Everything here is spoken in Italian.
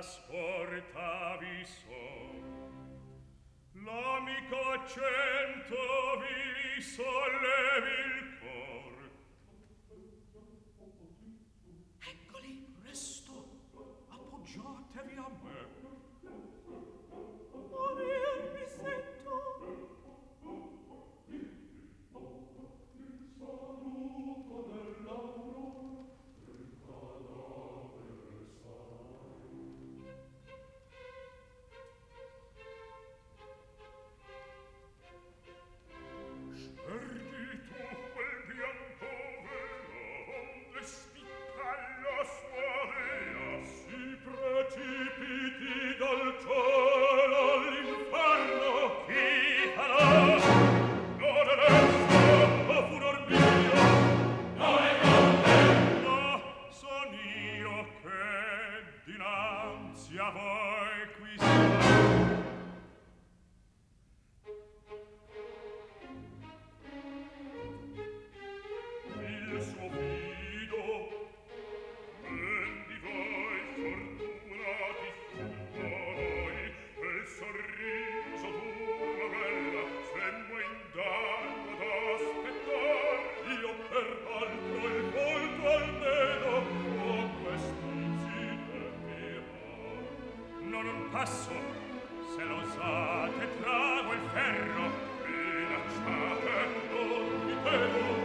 trasportavi son. L'amico accento vi sollevi il cor. Eccoli, presto, appoggiatevi a me. Morir mi sento. Il saluto dell'aurora, il cadavere sai. Scerdi tu quel bianco velo, onde spicca la sua vela, si precipiti dal cielo all'inferno. Chi farà? Non è destra, o furor mio, non è con te. No, son io che dinanzi a voi qui sto. Il suo fido, ben di voi fortunati fuori, quel sorriso d'una bella, semmo indanno d'aspettar, io per altro il volto almeno, o questi zitepirò. Non passo, se l'osate trago il ferro, minacciate, non mi temo.